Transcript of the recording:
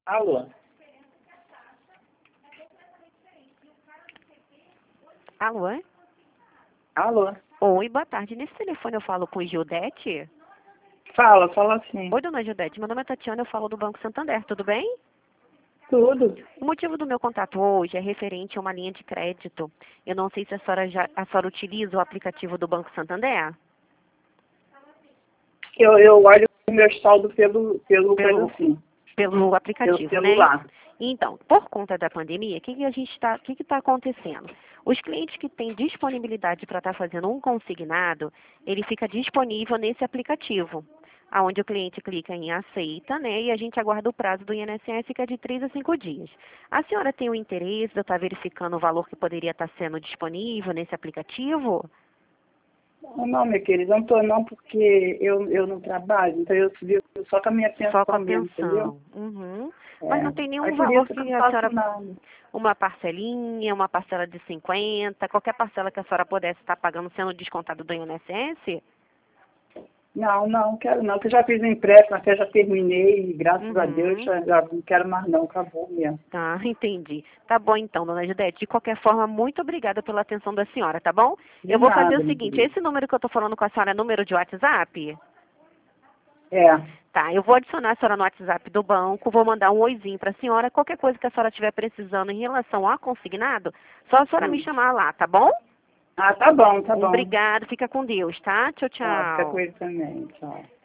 Alô? Alô? Alô? Oi, boa tarde. Nesse telefone eu falo com Gildete? Fala sim. Oi, dona Gildete. Meu nome é Tatiana, eu falo do Banco Santander, tudo bem? Tudo. O motivo do meu contato hoje é referente a uma linha de crédito. Eu não sei se a senhora utiliza o aplicativo do Banco Santander. Eu olho o meu saldo pelo Pelo assim, pelo pelo aplicativo, né? celular. Então, por conta da pandemia, o que está acontecendo? Os clientes que têm disponibilidade para estar fazendo um consignado, ele fica disponível nesse aplicativo, aonde o cliente clica em aceita, né? E a gente aguarda o prazo do INSS, que é de 3 a 5 dias. A senhora tem o interesse de eu estar verificando o valor que poderia estar sendo disponível nesse aplicativo? Não, minha querida, não tô não, porque eu não trabalho, então eu vivo só com a minha Só com pensão a mesmo, entendeu? pensão. Uhum. Mas não É. tem Aí nenhum por valor isso que eu que não a faço senhora, nada. uma parcelinha, uma parcela de 50, qualquer parcela que a senhora pudesse estar pagando sendo descontado do INSS? Não, quero não, que eu já fiz um empréstimo, até já terminei, e graças a Deus, Uhum. já não quero mais não, acabou mesmo. Tá, entendi. Tá bom então, dona Judete. De qualquer forma, muito obrigada pela atenção da senhora, tá bom? De Eu vou fazer nada, o minha seguinte, querida. esse número que eu tô falando com a senhora é número de WhatsApp? É. Tá, eu vou adicionar a senhora no WhatsApp do banco, vou mandar um oizinho para a senhora. Qualquer coisa que a senhora estiver precisando em relação a consignado, só a senhora me chamar lá, tá bom? Ah, tá bom, tá bom. Obrigado, fica com Deus, tá? Tchau, Tá, fica com tchau. ele também, tchau.